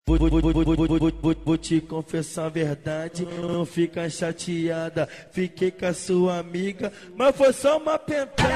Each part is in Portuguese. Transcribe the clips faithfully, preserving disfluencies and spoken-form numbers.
Vou, vou, vou, vou, vou, vou, vou, vou te confessar a verdade, não fica chateada. Fiquei com a sua amiga, mas foi só uma pentada.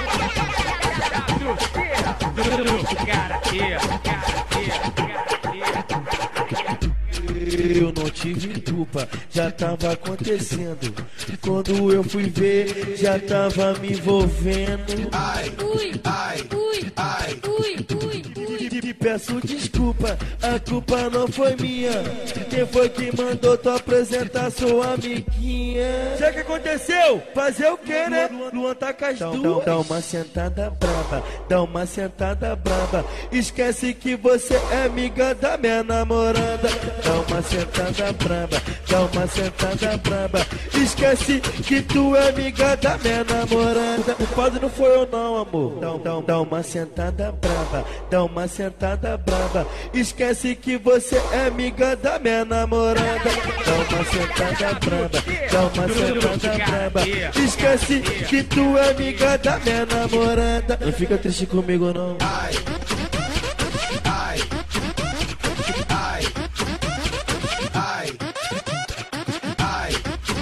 Eu não tive culpa, já tava acontecendo. Quando eu fui ver, já tava me envolvendo. Ai, ui, ai, ui, ai, ui, ui, ui. Te peço desculpa, a culpa não foi minha. Quem foi que mandou tu apresentar sua amiguinha? Já que aconteceu, fazer o que, né? Luan tá com as duas. Dá uma sentada braba, dá uma sentada braba. Esquece que você é amiga da minha namorada. Dá uma sentada braba, dá uma sentada braba. Esquece que tu é amiga da minha namorada. O padre não foi eu não, amor. Dá, dá, dá uma sentada braba, dá uma sentada braba. Esquece que você é amiga da minha namorada. Dá uma sentada braba, dá uma sentada braba. Esquece que tu é amiga da minha namorada. Não fica triste comigo não. Ai, ai, ai, ai, ai,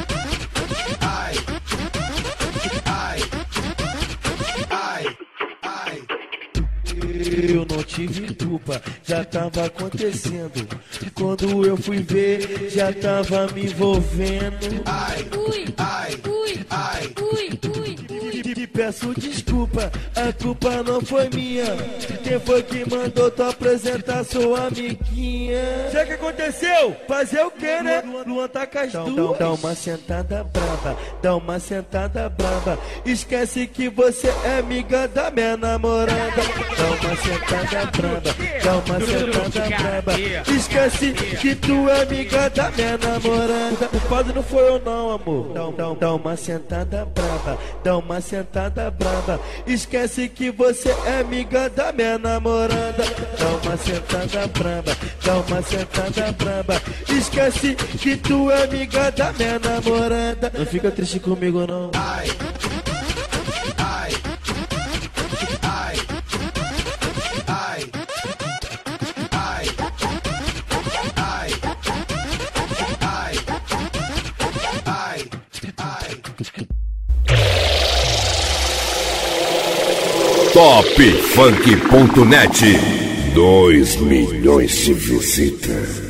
ai, ai, ai, ai. Eu não tive culpa, já tava acontecendo. Quando eu fui ver, já tava me envolvendo. Ai, Ui, ai, ui, ai. ui, ui, ui. Te peço desculpa, a culpa não foi minha. Quem foi que mandou tu apresentar sua amiguinha? Já que aconteceu, fazer o que, né? Luan tá com as duas. Dá uma sentada braba, dá uma sentada braba. Esquece que você é amiga da minha namorada. Dá uma sentada braba, dá uma sentada braba. Esquece que tu é amiga da minha namorada. O padre não foi eu não, amor. Dá, dá, dá uma sentada braba, dá uma sentada braba. Esquece que você é amiga da minha namorada. Dá uma sentada braba, dá uma sentada braba. Esquece que tu é amiga da minha namorada. Não fica triste comigo não. Ai, ai, ai, ai, ai, ai, ai, ai, ai. top funk ponto net. Dois milhões de visitas.